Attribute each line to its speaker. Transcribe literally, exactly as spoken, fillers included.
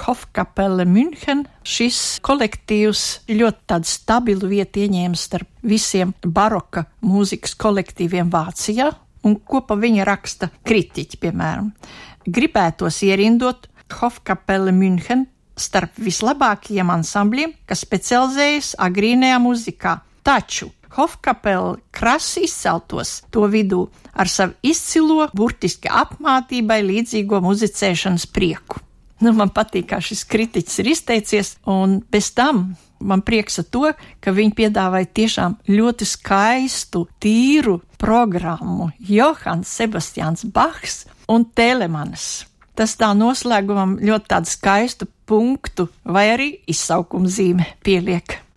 Speaker 1: Hofkapelle München. Šis kolektīvs ļoti tādu stabilu vietu ieņēma starp visiem baroka mūzikas kolektīviem Vācijā, un ko pa viņa raksta kritiķi, piemēram. Gribētos ierindot Hofkapelle München starp vislabākajiem ansambļiem, kas specializējas agrīnajā muzikā. Taču Hofkapelle krasi izceltos to vidū ar savu izcilo, burtiski apmātībai līdzīgo muzicēšanas prieku. Nu, man patīk, kā šis kritiķis ir izteicies, un bez tam man prieks ar to, ka viņi piedāvāja tiešām ļoti skaistu, tīru programmu. Johans Sebastians Bachs un Telemanis. Tas tā noslēgumam ļoti tādu skaistu punktu vai arī izsaukuma zīme pieliek.